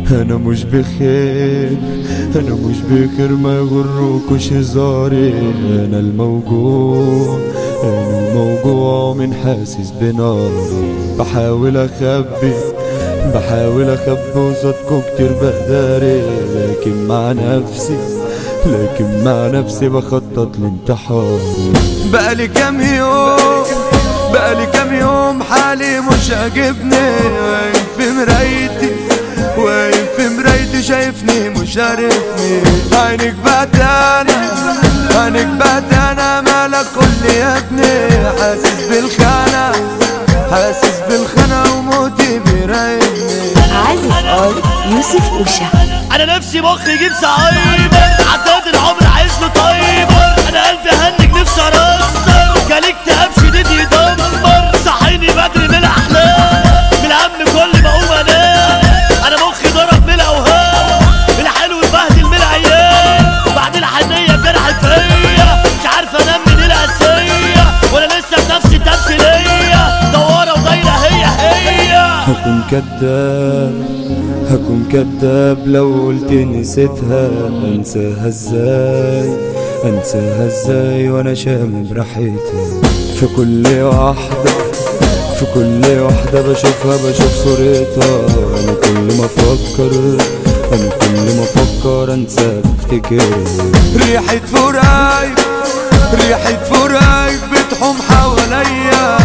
انا مش بخير، انا مش بخير، ما يغركوش هزاري. انا الموجوع، انا الموجوع من حاسس بناري. بحاول اخبي وصدكوا كتير بقداري، لكن مع نفسي بخطط لانتحاري. بقالي كام يوم حالي مش عاجبني، واقف في مرايتي شايفني مش عارفني. عينك بعت انا مالك قولي يا ابني. حاسس بالخنا وموتي بيراقبني. عازف يوسف أوشا. انا نفسي مخي يجيب صعيبة، عداد العمر عايز له طيبة. انا قلبي هنج نفسي ارستر، جالي اكتئاب شديد يدمر. صحيني بدري من الاحلام، من الهم كل ما اقوم انام. انا مخي ضرب من الاوهام، الحلو اتبهدل من العيال. بعد الحنية جرحت فيا، مش عارف انام من القاسية. وانا لسه بنفسي التمثيلية، دوارة ودايرة هي. هكون كداب لو قلت نسيتها. انساها ازاي وانا شامم ريحتها. في كل واحدة بشوف صورتها. انا كل ما افكر انساك افتكر. ريحة فرايك بتحوم حواليا.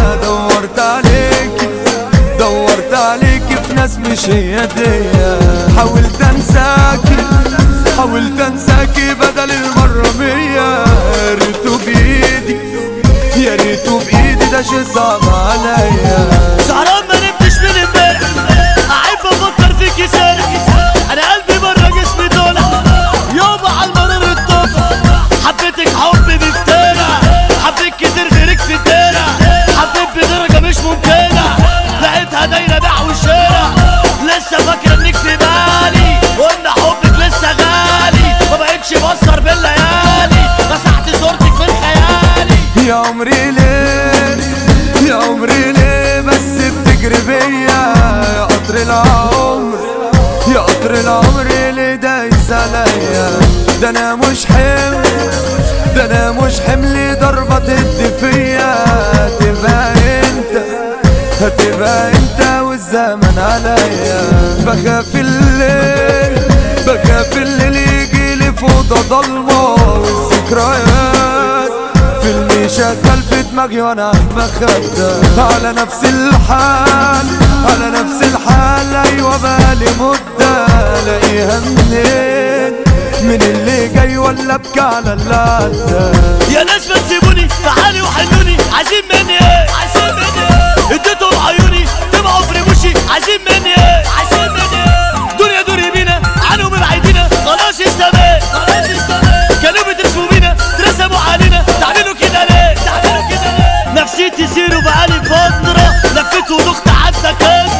دورت عليكي في ناس مش هي ديا. حاولت انساكي بدل المرة 100. يا ريتو بايدي ده شي صعب عليا. سهران ما نمتش من امبارح، قاعد بفكر فيكي سارح. انا قلبي بره جسمي طالع، يابا عالمرار الطفل. حبيتك حب بفتانة، حبيت كتير غيرك في الدارع. حبيت بدرجة مش ممكنة، لقيتها دايرة بيع وشارع. لسه فاكرة انك في بالي، وان حبك لسه غالي. ما بقتش بسهر بالليالي، مسحت صورتك من خيالي. يا عمري ليه بس بتجري بيا. يا قطر العمر اللي دايس عليا. ده انا مش حمل ضربة تدي فيا. هتبقى انت والزمن عليا. بخاف الليل يجيلي في اوضة ضلمة، والذكريات فيلم شغال في دماغي وانا عالمخدة. على نفس الحال ايوه بقالي مدة. الاقيها من اللي جاي ولا ابكي على اللي عدى. يا ناس ما تسيبوني، تعالي وحنوني. عايزين مني ايه؟ اديتهم عيوني طمعوا في رموشي. عايزين مني ايه؟ دنيا دوري بينا عنهم بعيدينا. خلاص استميت، كانوا بترسموا بينا ترسموا علينا. تعملوا كده ليه؟ نفسيتي زيرو بقالي فترة. لفيت ودخت عدى كده.